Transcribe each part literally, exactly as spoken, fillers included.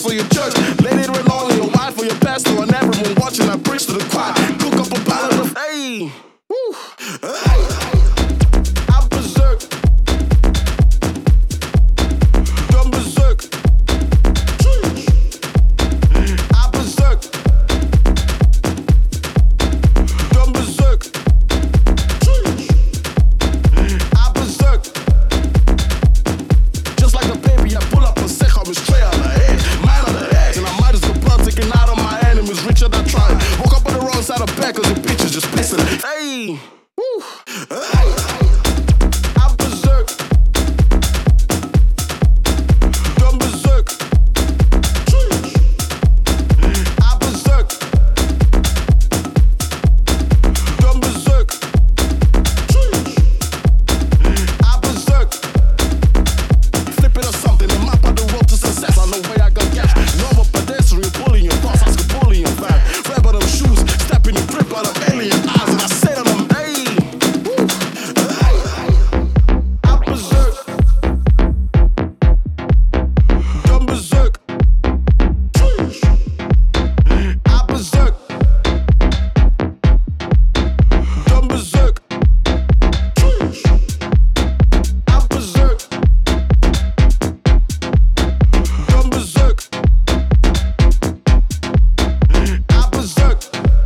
house or your church. Let it rain on your wife or your pastor and everyone watching. I preach to the choir. Cook up a bottle of hey, woo, hey. I'm berserk, done berserk. I'm berserk, done berserk. I'm berserk. Just like a baby, I pull up a sick on his tray on the head, man on the edge, and I might as well blood taking out of my enemies. Richer than trying. Woke up on the wrong side of bed cause the bitches just pissing. Hey, woo, hey. I'm berserk, done berserk. I'm berserk, done berserk. I'm berserk. Flipping or something, the map on the road to success. I know way I got cash. Normal pedestrian, bullying your boss, ask a bullying back. Grab on them shoes, step in the grip on them alien eyes, and I say to them, hey, woo, hey. I'm berserk, done berserk. I'm berserk, done berserk. I'm berserk, done berserk. I'm berserk.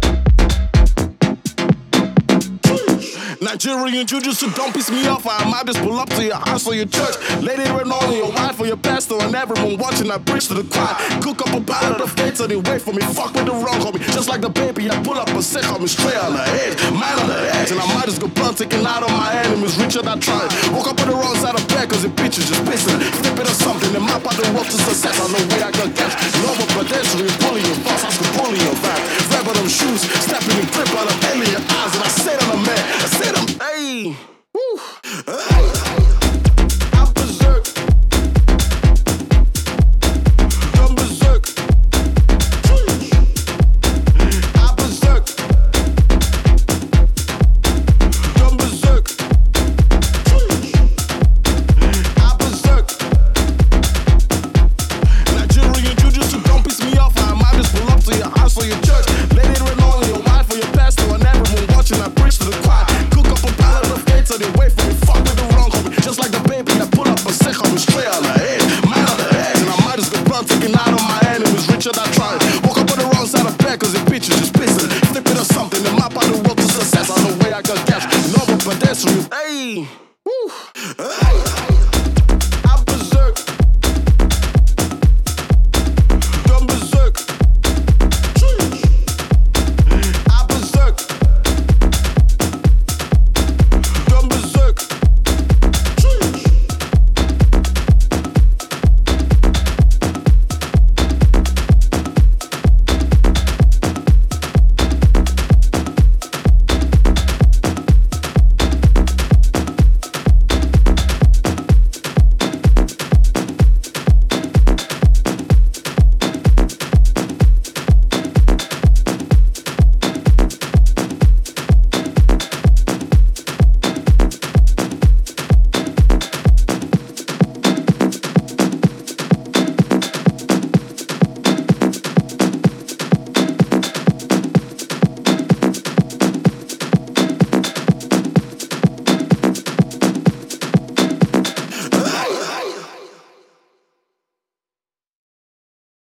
Nigerian juju, so don't piss me off. I might just pull up to your house or your church. Let it rain on your wife or your pastor and everyone watching. I preach to the choir. Cook up a bottle of faith so they wait for me. Fuck with the wrong homie. Just like the baby, I pull up a sick on me straight on the edge, man on the edge, and I might just go blood taking out of my enemies. Richer than trying. Woke up on the wrong side of bed cause the bitches just pissing. Flip it or something, the map on the road to success. I know way I got cash. Normal pedestrian, bullying boss, ask a bullying back. Grab on them shoes, stepping in grip on them alien eyes, and I say to them, man, I say to them, hey, woo, hey. I'm berserk, done berserk. I'm berserk, done berserk. I'm berserk. Nigerian juju, so don't piss me off. I might just pull up to your house or your church. Let it rain on your wife or your pastor and everyone watching. I preach to the choir. Cook up a bottle of faith so they wait for me. Fuck with the wrong homie. Just like the